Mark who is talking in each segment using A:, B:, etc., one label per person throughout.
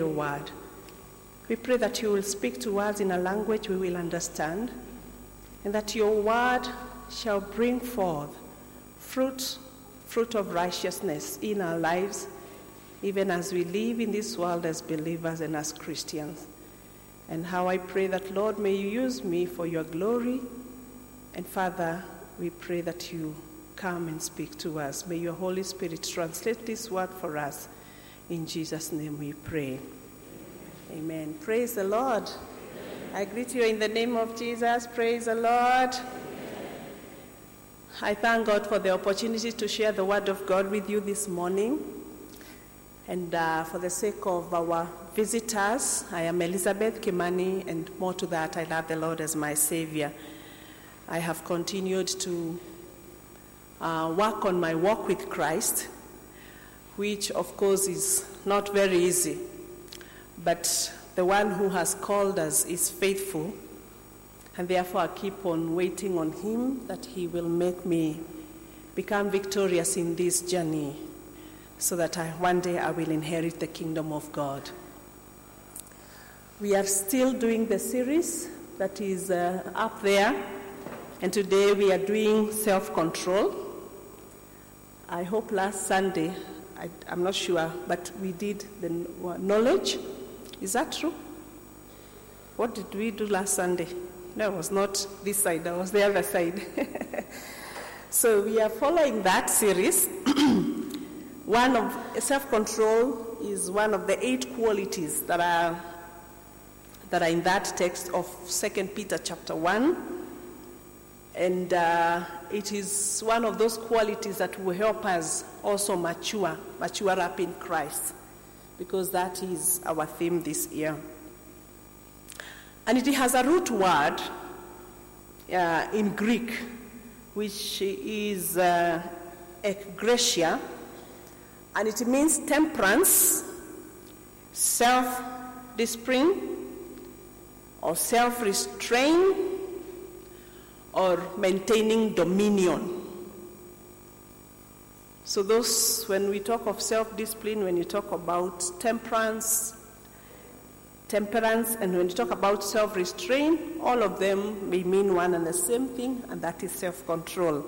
A: your word. We pray that you will speak to us in a language we will understand, and that your word shall bring forth fruit of righteousness in our lives, even as we live in this world as believers and as Christians. And how I pray that, Lord, may you use me for your glory. And Father, we pray that you come and speak to us. May your Holy Spirit translate this word for us. In Jesus' name we pray. Amen. Praise the Lord. Amen. I greet you in the name of Jesus. Praise the Lord. Amen. I thank God for the opportunity to share the word of God with you this morning. And for the sake of our visitors, I am Elizabeth Kimani, and more to that, I love the Lord as my Savior. I have continued to work on my walk with Christ, which of course is not very easy, but the one who has called us is faithful, and therefore I keep on waiting on him that he will make me become victorious in this journey, so that one day I will inherit the kingdom of God. We are still doing the series that is up there, and today we are doing self-control. I hope last Sunday, I'm not sure, but we did the knowledge. Is that true? What did we do last Sunday? No, it was not this side, it was the other side. So we are following that series. One of self-control is one of the 8 qualities that are in that text of 2 Peter chapter 1. And it is one of those qualities that will help us also mature up in Christ, because that is our theme this year. And it has a root word in Greek, which is ekgratia, and it means temperance, self-discipline, or self-restraint, or maintaining dominion. So those, when we talk of self-discipline, when you talk about temperance, and when you talk about self-restraint, all of them may mean one and the same thing, and that is self-control.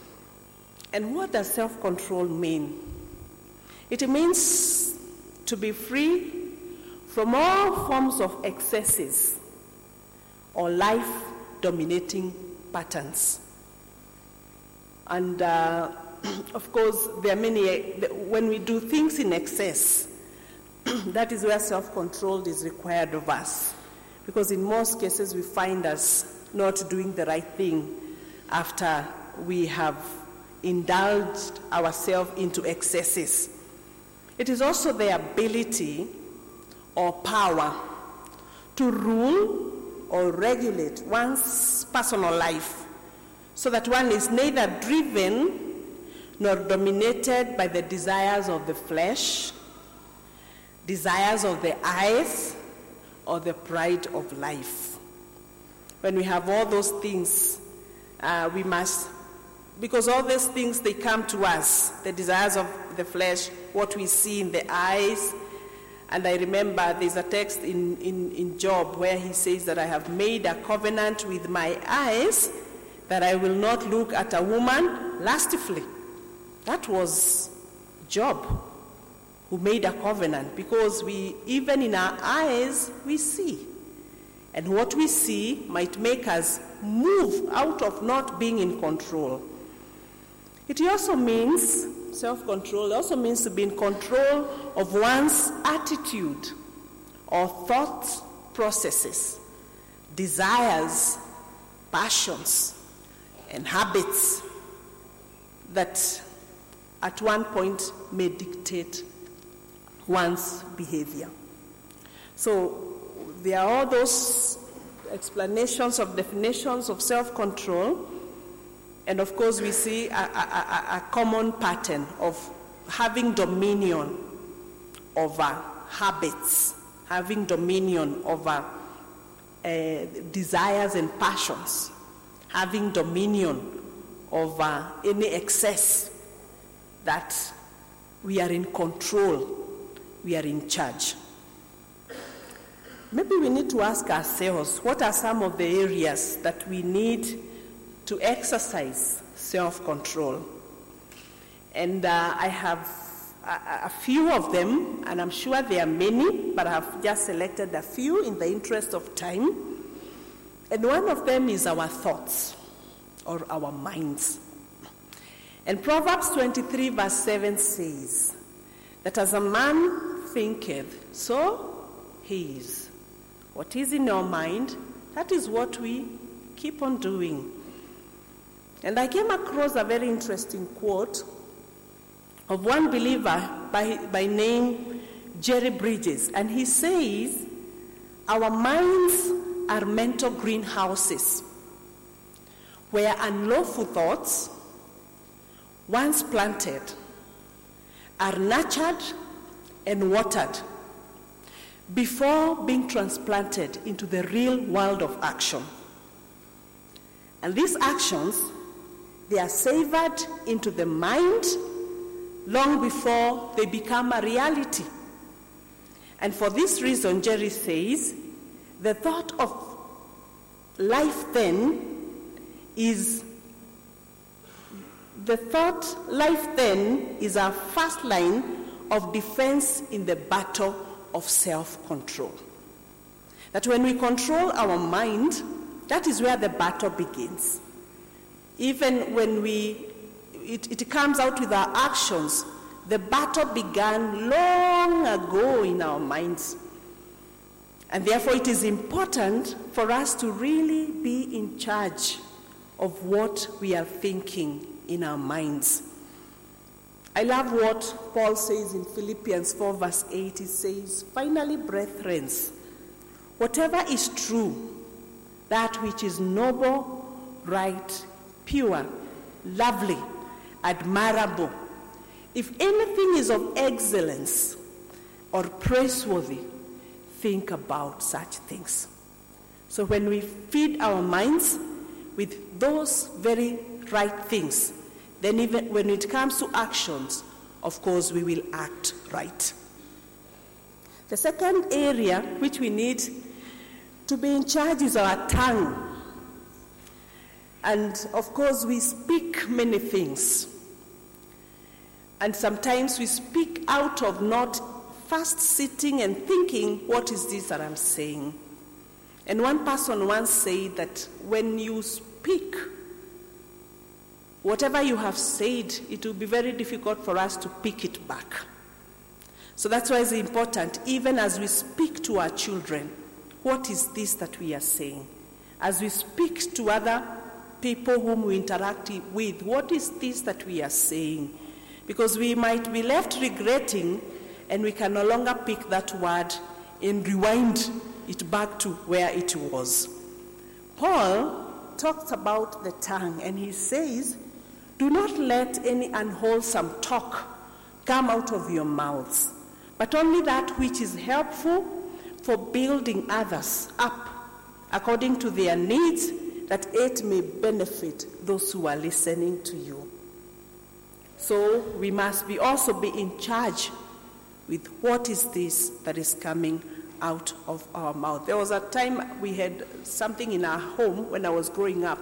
A: And what does self-control mean? It means to be free from all forms of excesses or life-dominating patterns. And of course, there are many, when we do things in excess, that is where self-control is required of us. Because in most cases, we find us not doing the right thing after we have indulged ourselves into excesses. It is also the ability or power to rule or regulate one's personal life, so that one is neither driven nor dominated by the desires of the flesh, desires of the eyes, or the pride of life. When we have all those things, we must, because all those things, they come to us, the desires of the flesh, what we see in the eyes. And I remember there's a text in Job where he says that I have made a covenant with my eyes that I will not look at a woman lustfully. That was Job who made a covenant, because even in our eyes, we see. And what we see might make us move out of not being in control. It also means, self-control also means to be in control of one's attitude or thought processes, desires, passions, and habits that at one point may dictate one's behavior. So there are all those explanations of definitions of self-control. And of course, we see a common pattern of having dominion over habits, having dominion over desires and passions, having dominion over any excess, that we are in control, we are in charge. maybe we need to ask ourselves, what are some of the areas that we need to exercise self-control? And I have a few of them, and I'm sure there are many, but I have just selected a few in the interest of time. And one of them is our thoughts, or our minds. And Proverbs 23 verse 7 says, that as a man thinketh, so he is. What is in our mind, that is what we keep on doing. And I came across a very interesting quote of one believer by name Jerry Bridges. And he says, our minds are mental greenhouses where unlawful thoughts, once planted, are nurtured and watered before being transplanted into the real world of action. And these actions, they are savored into the mind long before they become a reality. And for this reason, Jerry says, the thought of life then is our first line of defense in the battle of self-control. That when we control our mind, that is where the battle begins. Even when it comes out with our actions, the battle began long ago in our minds. And therefore it is important for us to really be in charge of what we are thinking in our minds. I love what Paul says in Philippians 4 verse 8. He says, finally, brethren, whatever is true, that which is noble, right, pure, lovely, admirable, if anything is of excellence or praiseworthy, think about such things. So when we feed our minds with those very right things, then even when it comes to actions, of course, we will act right. The second area which we need to be in charge is our tongue. And of course, we speak many things. And sometimes we speak out of not first sitting and thinking, what is this that I'm saying? And one person once said that when you speak, whatever you have said, it will be very difficult for us to pick it back. So that's why it's important, even as we speak to our children, what is this that we are saying? As we speak to other people whom we interact with, what is this that we are saying? Because we might be left regretting, and we can no longer pick that word and rewind it back to where it was. Paul talks about the tongue, and he says, do not let any unwholesome talk come out of your mouths, but only that which is helpful for building others up according to their needs, that it may benefit those who are listening to you. So we must also be in charge with what is this that is coming out of our mouth. There was a time we had something in our home when I was growing up,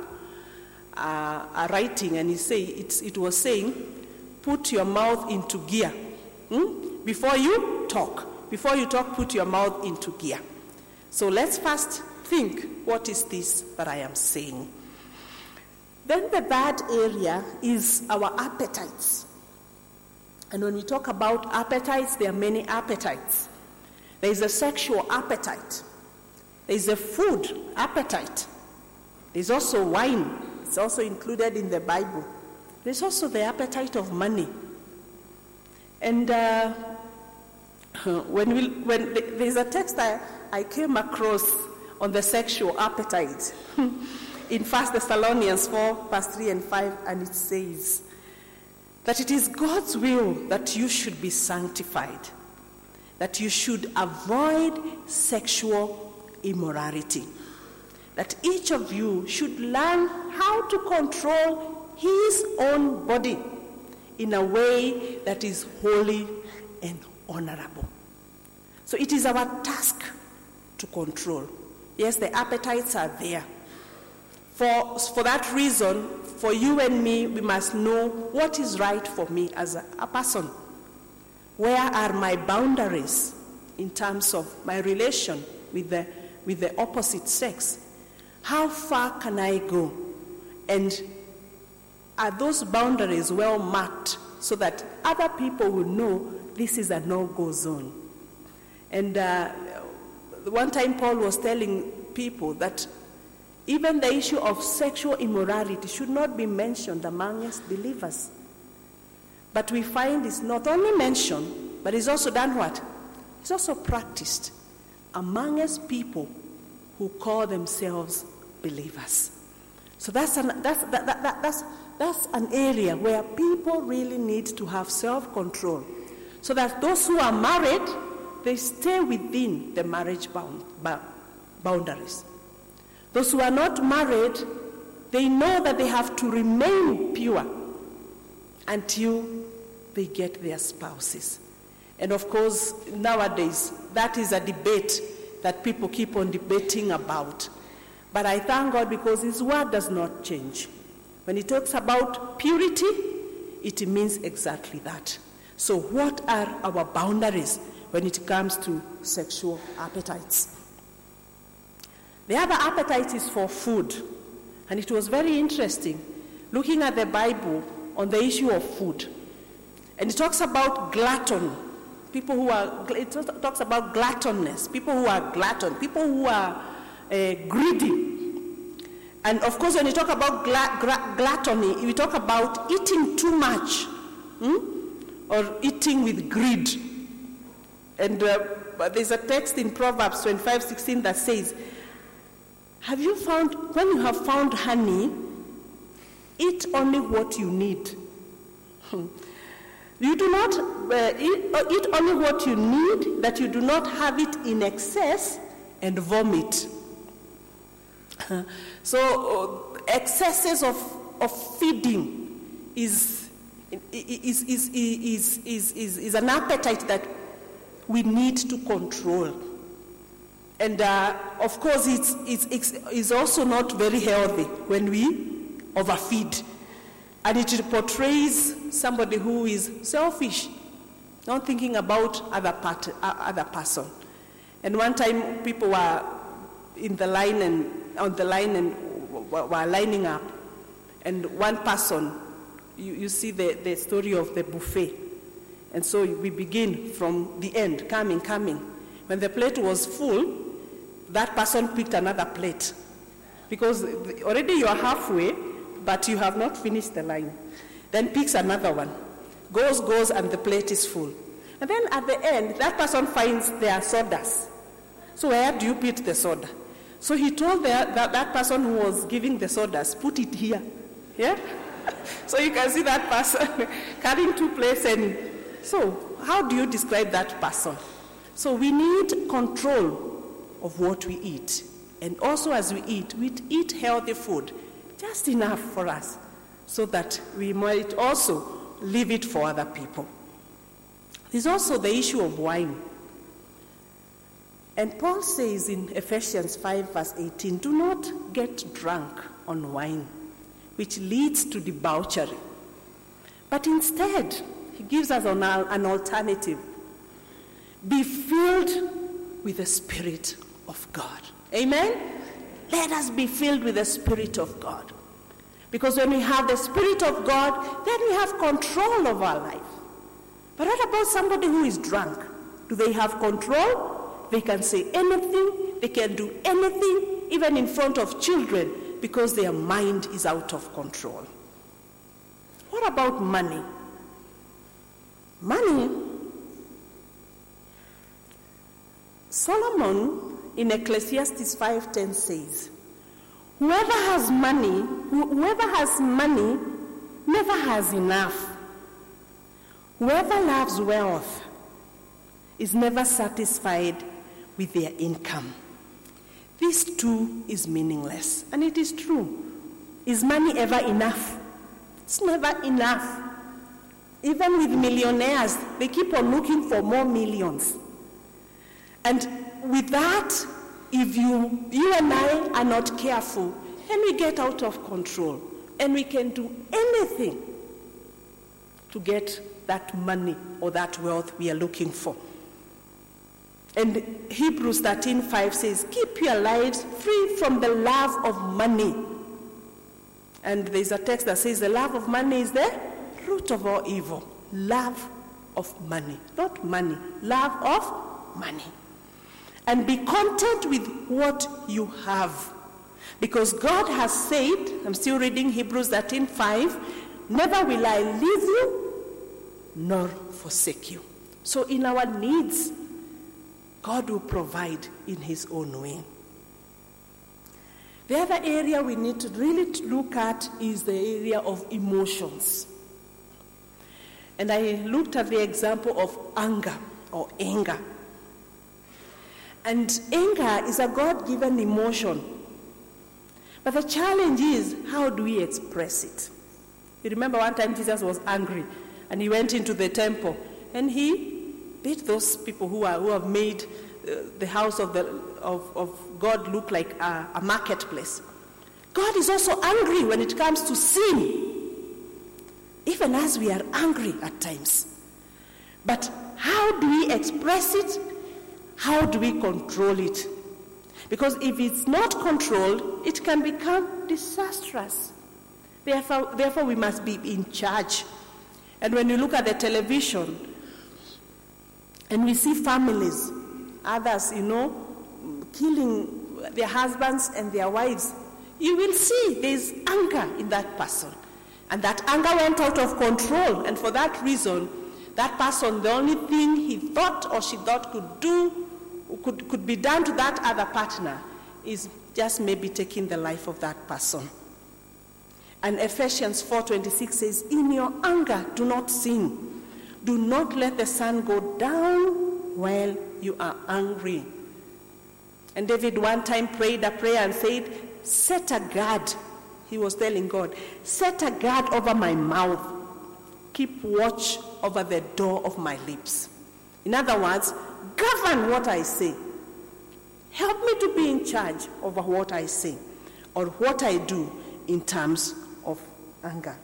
A: a writing, and it was saying, put your mouth into gear. Before you talk, put your mouth into gear. So let's first think, what is this that I am saying? Then the third area is our appetites. And when we talk about appetites, there are many appetites. There is a sexual appetite. There is a food appetite. There's also wine. It's also included in the Bible. There's also the appetite of money. And when there's a text I came across on the sexual appetite in 1 Thessalonians 4, verse 3 and 5, and it says that it is God's will that you should be sanctified, that you should avoid sexual immorality, that each of you should learn how to control his own body in a way that is holy and honorable. So it is our task to control. Yes, the appetites are there. For that reason, for you and me, we must know what is right for me as a person. Where are my boundaries in terms of my relation with the opposite sex? How far can I go? And are those boundaries well marked so that other people will know this is a no-go zone? And one time Paul was telling people that even the issue of sexual immorality should not be mentioned amongst believers. But we find it's not only mentioned, but it's also done what? It's also practiced amongst people who call themselves believers. So that's an area where people really need to have self-control, so that those who are married, they stay within the marriage boundaries. Those who are not married, they know that they have to remain pure until they get their spouses. And of course, nowadays, that is a debate that people keep on debating about. But I thank God because His word does not change. When He talks about purity, it means exactly that. So what are our boundaries when it comes to sexual appetites? The other appetite is for food. And it was very interesting looking at the Bible on the issue of food. And it talks about glutton. It talks about gluttonous, people who are glutton, people who are greedy. And of course, when you talk about gluttony, we talk about eating too much, or eating with greed. And there's a text in Proverbs 25:16 that says, when you have found honey, eat only what you need. You do not eat only what you need, that you do not have it in excess and vomit. So excesses of feeding is an appetite that we need to control. And of course, it's also not very healthy when we overfeed. And it portrays somebody who is selfish, not thinking about other person. And one time people were on the line and were lining up. And one person, you see the story of the buffet. And so we begin from the end, coming. When the plate was full, that person picked another plate. Because already you are halfway, but you have not finished the line. Then picks another one. Goes, and the plate is full. And then at the end, that person finds there are sodas. So where do you put the soda? So he told that person who was giving the sodas, put it here. Yeah? So you can see that person carrying two plates. And so how do you describe that person? So we need control of what we eat. And also as we eat healthy food, just enough for us, so that we might also leave it for other people. There's also the issue of wine. And Paul says in Ephesians 5 verse 18, do not get drunk on wine, which leads to debauchery. But instead, he gives us an alternative. Be filled with the Spirit of God. Amen? Let us be filled with the Spirit of God. Because when we have the Spirit of God, then we have control of our life. But what about somebody who is drunk? Do they have control? They can say anything, they can do anything, even in front of children, because their mind is out of control. What about money? Money. Solomon in Ecclesiastes 5:10 says, whoever has money never has enough. Whoever loves wealth is never satisfied with their income. This too is meaningless. And it is true. Is money ever enough? It's never enough. Even with millionaires, they keep on looking for more millions. And with that, if you and I are not careful, then we get out of control, and we can do anything to get that money or that wealth we are looking for. And Hebrews 13:5 says, keep your lives free from the love of money. And there's a text that says the love of money is the root of all evil. Love of money, not money, love of money. And be content with what you have. Because God has said, I'm still reading Hebrews 13:5, never will I leave you nor forsake you. So in our needs, God will provide in his own way. The other area we need to really look at is the area of emotions. And I looked at the example of anger or anger. And anger is a God-given emotion. But the challenge is, how do we express it? You remember one time Jesus was angry and he went into the temple and he beat those people who have made the house of God look like a marketplace. God is also angry when it comes to sin, even as we are angry at times. But how do we express it? How do we control it? Because if it's not controlled, it can become disastrous. Therefore, we must be in charge. And when you look at the television, and we see families, others, killing their husbands and their wives, you will see there's anger in that person. And that anger went out of control. And for that reason, that person, the only thing he thought or she thought could be done to that other partner is just maybe taking the life of that person. And Ephesians 4:26 says, in your anger, do not sin. Do not let the sun go down while you are angry. And David one time prayed a prayer and said, set a guard. He was telling God, set a guard over my mouth. Keep watch over the door of my lips. In other words, govern what I say. Help me to be in charge over what I say or what I do in terms of anger.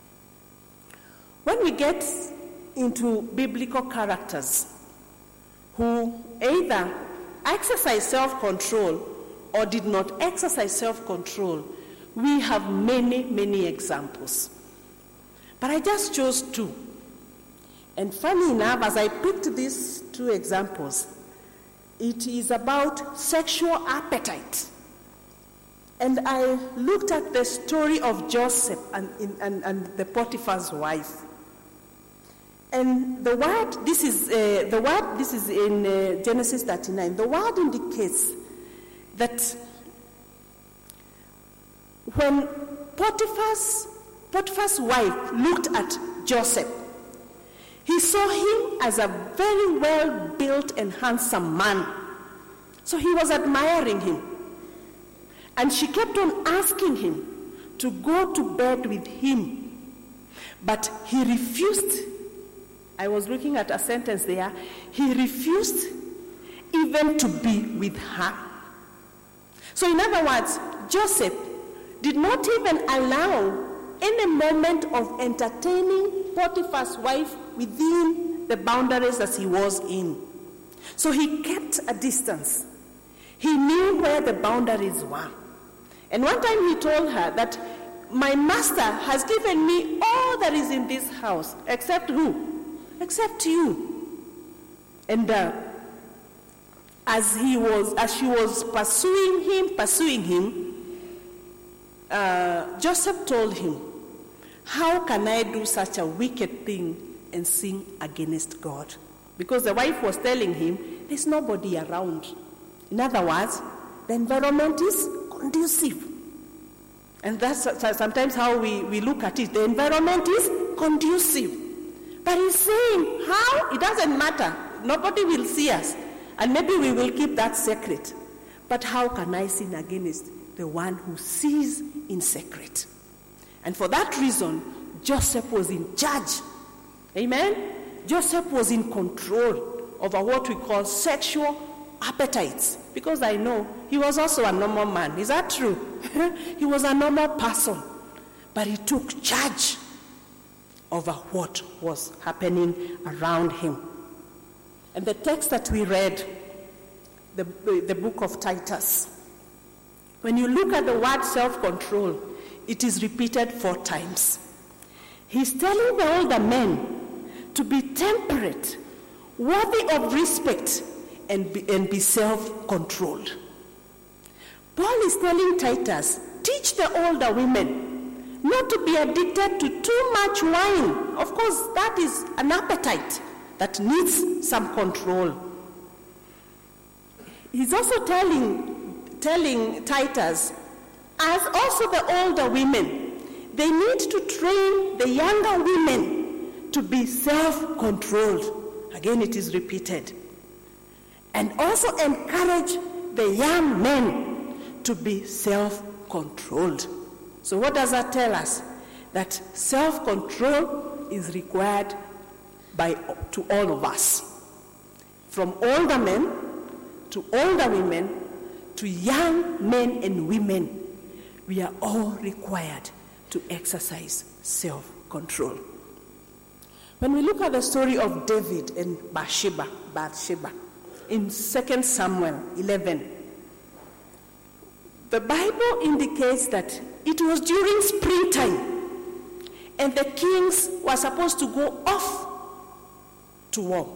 A: When we get into biblical characters who either exercise self-control or did not exercise self-control, we have many, many examples. But I just chose two. And funny enough, as I picked these two examples, it is about sexual appetite. And I looked at the story of Joseph and the Potiphar's wife. And this is in Genesis 39. The word indicates that when Potiphar's wife looked at Joseph, he saw him as a very well-built and handsome man. So he was admiring him. And she kept on asking him to go to bed with him. But he refused. I was looking at a sentence there. He refused even to be with her. So in other words, Joseph did not even allow any moment of entertaining Potiphar's wife within the boundaries that he was in. So he kept a distance. He knew where the boundaries were. And one time he told her that my master has given me all that is in this house, except who? Except you. And as she was pursuing him, Joseph told him, how can I do such a wicked thing and sin against God? Because the wife was telling him, there's nobody around. In other words, the environment is conducive. And that's sometimes how we look at it. The environment is conducive. But he's saying, how? It doesn't matter. Nobody will see us. And maybe we will keep that secret. But how can I sin against the one who sees in secret? And for that reason, Joseph was in charge. Amen? Joseph was in control over what we call sexual appetites, because I know he was also a normal man. Is that true? He was a normal person, but he took charge over what was happening around him. And the text that we read, the book of Titus, when you look at the word self-control, it is repeated 4 times. He's telling the older men to be temperate, worthy of respect, and be self-controlled. Paul is telling Titus, teach the older women not to be addicted to too much wine. Of course, that is an appetite that needs some control. He's also telling Titus, as also the older women, they need to train the younger women to be self-controlled. Again, it is repeated. And also encourage the young men to be self-controlled. So what does that tell us? That self-control is required to all of us. From older men to older women to young men and women, we are all required to exercise self-control. When we look at the story of David and Bathsheba, in 2 Samuel 11, the Bible indicates that it was during springtime, and the kings were supposed to go off to war.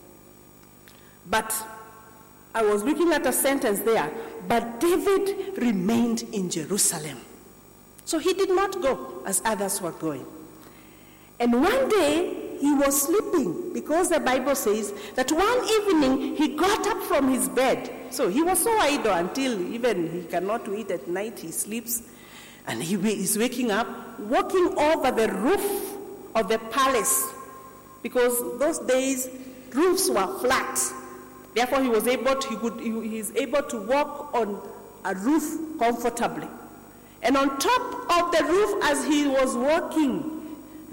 A: But I was looking at a sentence there, but David remained in Jerusalem. So he did not go as others were going. And one day he was sleeping, because the Bible says that one evening he got up from his bed. So he was so idle until even he cannot eat at night, he sleeps. And he is waking up, walking over the roof of the palace, because those days roofs were flat. Therefore, he is able to walk on a roof comfortably. And on top of the roof, as he was walking,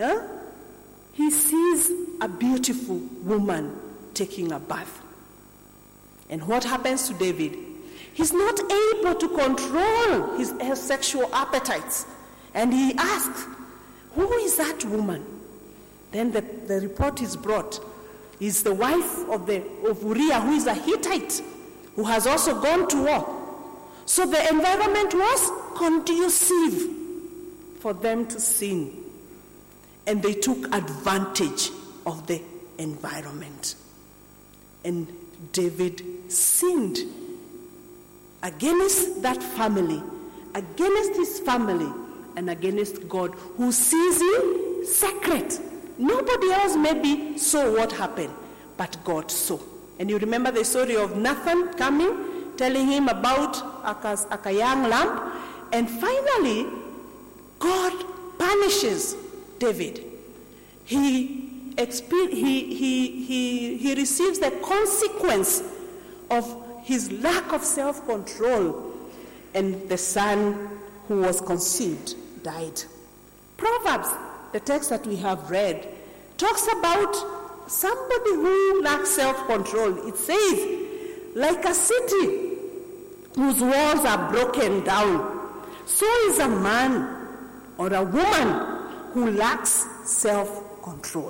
A: he sees a beautiful woman taking a bath. And what happens to David? He's not able to control his sexual appetites. And he asks, who is that woman? Then the report is brought. Is the wife of Uriah, who is a Hittite, who has also gone to war. So the environment was conducive for them to sin. And they took advantage of the environment. And David sinned against that family, against his family, and against God, who sees in secret. Nobody else maybe saw what happened, but God saw. And you remember the story of Nathan coming, telling him about a young lamb, and finally, God punishes David. He receives the consequence of his lack of self-control, and the son who was conceived died. Proverbs, the text that we have read, talks about somebody who lacks self-control. It says, like a city whose walls are broken down, so is a man or a woman who lacks self-control.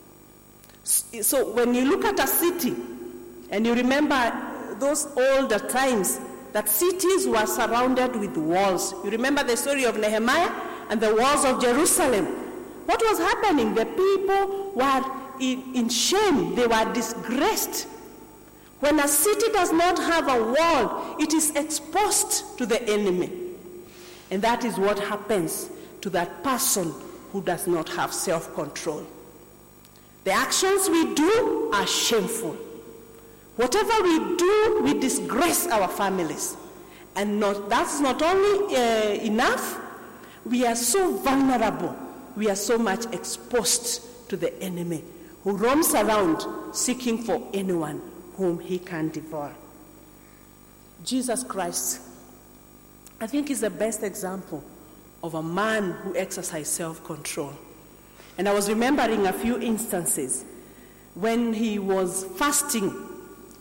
A: So when you look at a city, and you remember those older times that cities were surrounded with walls. You remember the story of Nehemiah and the walls of Jerusalem. What was happening? The people were in shame. They were disgraced. When a city does not have a wall, it is exposed to the enemy. And that is what happens to that person who does not have self-control. The actions we do are shameful. Whatever we do, we disgrace our families. And that's not only enough, we are so vulnerable. We are so much exposed to the enemy who roams around seeking for anyone whom he can devour. Jesus Christ, I think, is the best example of a man who exercised self-control. And I was remembering a few instances when he was fasting.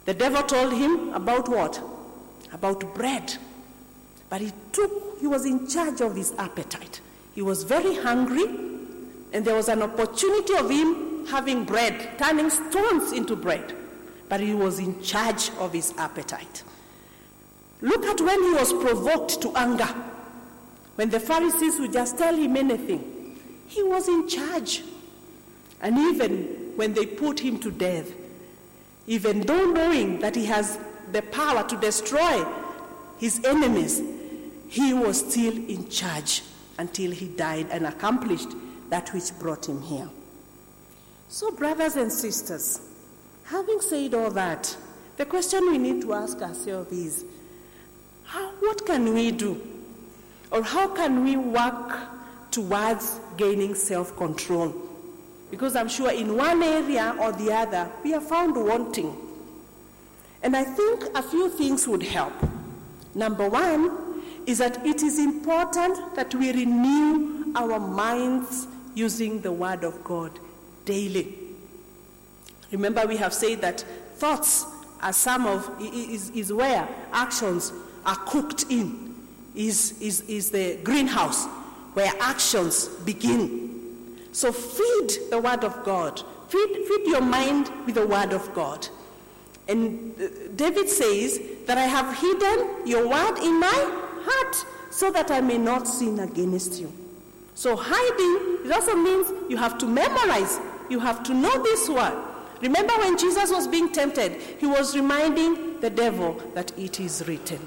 A: The devil told him about what? About bread. But he was in charge of his appetite. He was very hungry, and there was an opportunity of him having bread, turning stones into bread. But he was in charge of his appetite. Look at when he was provoked to anger. When the Pharisees would just tell him anything, he was in charge. And even when they put him to death, even though knowing that he has the power to destroy his enemies, he was still in charge until he died and accomplished that which brought him here. So, brothers and sisters, having said all that, the question we need to ask ourselves is, what can we do? Or how can we work towards gaining self-control? Because I'm sure in one area or the other, we are found wanting. And I think a few things would help. Number one is that it is important that we renew our minds using the Word of God daily. Remember, we have said that thoughts are is where actions are cooked in, is the greenhouse where actions begin. So feed the Word of God. Feed your mind with the Word of God. And David says that I have hidden your word in my heart so that I may not sin against you. So hiding, it also means you have to memorize. You have to know this word. Remember when Jesus was being tempted, he was reminding the devil that it is written.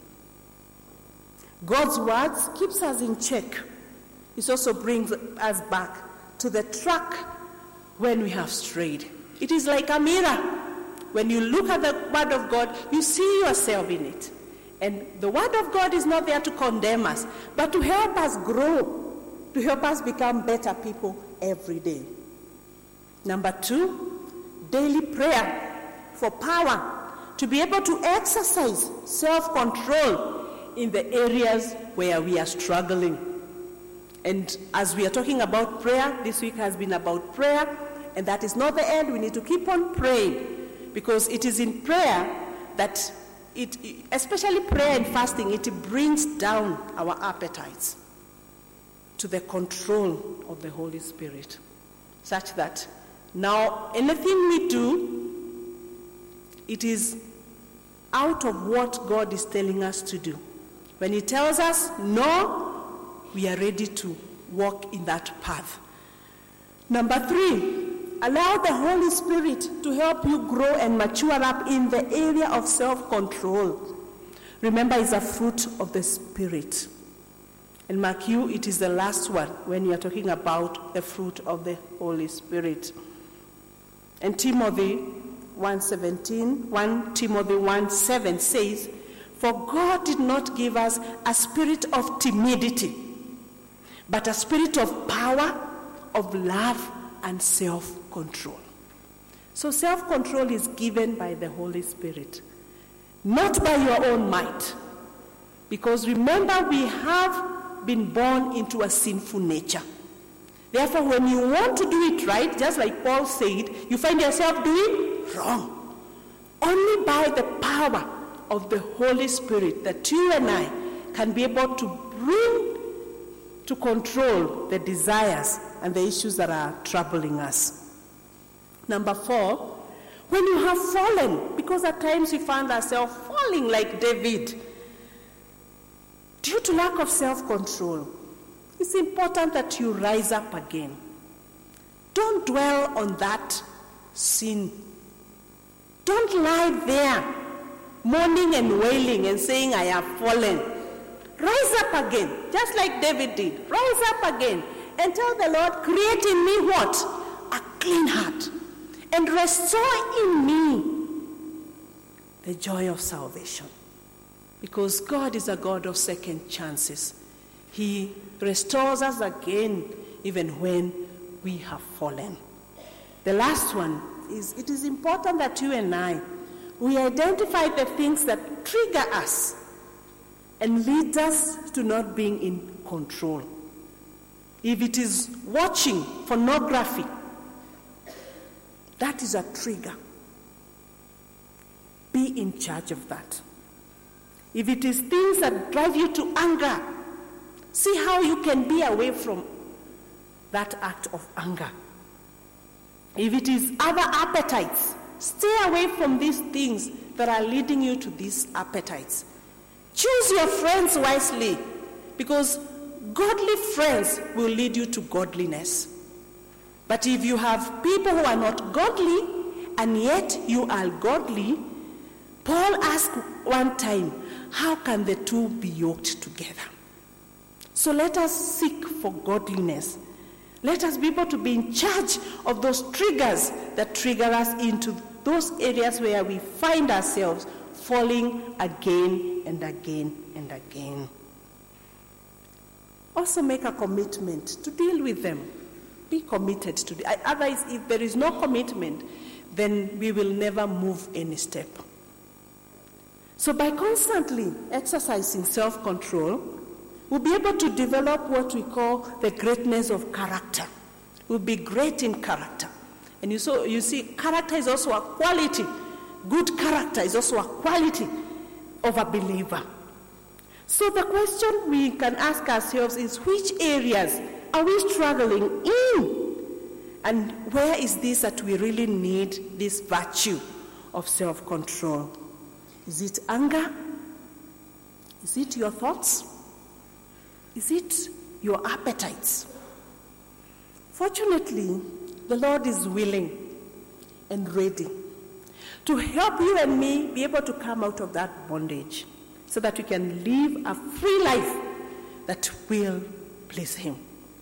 A: God's words keeps us in check. It also brings us back to the track when we have strayed. It is like a mirror. When you look at the Word of God, you see yourself in it. And the Word of God is not there to condemn us, but to help us grow, to help us become better people every day. Number two, daily prayer for power, to be able to exercise self-control in the areas where we are struggling. And as we are talking about prayer, this week has been about prayer, and that is not the end. We need to keep on praying, because it is in prayer that especially prayer and fasting, it brings down our appetites to the control of the Holy Spirit, such that now anything we do, it is out of what God is telling us to do. When he tells us no, we are ready to walk in that path. Number three, allow the Holy Spirit to help you grow and mature up in the area of self-control. Remember, it's a fruit of the Spirit. And mark you, it is the last one when you are talking about the fruit of the Holy Spirit. And Timothy 1 Timothy 1:7 says, "For God did not give us a spirit of timidity, but a spirit of power, of love, and self-control." So self-control is given by the Holy Spirit, not by your own might. Because remember, we have been born into a sinful nature. Therefore, when you want to do it right, just like Paul said, you find yourself doing wrong. Only by the power of the Holy Spirit that you and I can be able to bring to control the desires and the issues that are troubling us. Number 4, when you have fallen, because at times we find ourselves falling like David, due to lack of self-control, it's important that you rise up again. Don't dwell on that sin. Don't lie there mourning and wailing and saying, I have fallen. Rise up again, just like David did. Rise up again and tell the Lord, create in me what? A clean heart. And restore in me the joy of salvation. Because God is a God of second chances. He restores us again even when we have fallen. The last one is, it is important that you and I, we identify the things that trigger us and lead us to not being in control. If it is watching pornography, that is a trigger. Be in charge of that. If it is things that drive you to anger, see how you can be away from that act of anger. If it is other appetites, stay away from these things that are leading you to these appetites. Choose your friends wisely, because godly friends will lead you to godliness. But if you have people who are not godly, and yet you are godly, Paul asked one time, how can the two be yoked together? So let us seek for godliness. Let us be able to be in charge of those triggers that trigger us into those areas where we find ourselves falling again and again and again. Also make a commitment to deal with them. Be committed to it. Otherwise, if there is no commitment, then we will never move any step. So by constantly exercising self-control, we'll be able to develop what we call the greatness of character. We'll be great in character. And you see, character is also a quality. Good character is also a quality of a believer. So the question we can ask ourselves is, which areas are we struggling in? And where is this that we really need this virtue of self-control? Is it anger? Is it your thoughts? Is it your appetites? Fortunately, the Lord is willing and ready to help you and me be able to come out of that bondage so that we can live a free life that will please Him.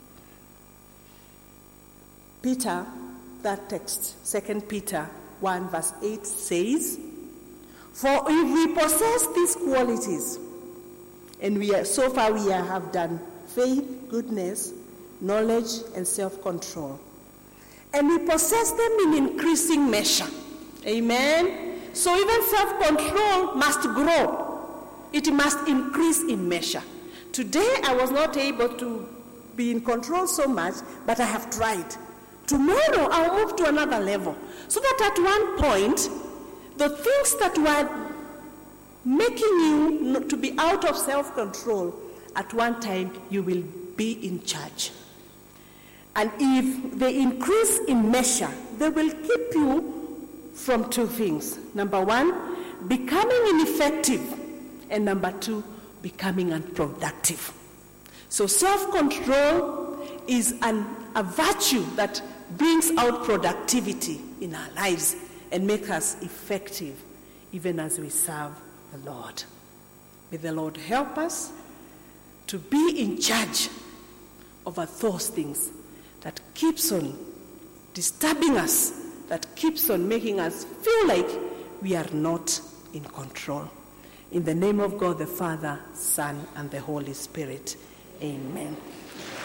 A: Peter, that text, 2 Peter 1 verse 8 says, for if we possess these qualities, and we have done faith, goodness, knowledge, and self-control, and we possess them in increasing measure. Amen? So even self-control must grow. It must increase in measure. Today I was not able to be in control so much, but I have tried. Tomorrow I'll move to another level, so that at one point, the things that were making you to be out of self-control, at one time you will be in charge. And if they increase in measure, they will keep you from two things. Number one, becoming ineffective. And number two, becoming unproductive. So self-control is a virtue that brings out productivity in our lives and make us effective even as we serve the Lord. May the Lord help us to be in charge of those things that keeps on disturbing us, that keeps on making us feel like we are not in control. In the name of God the Father, Son, and the Holy Spirit, amen.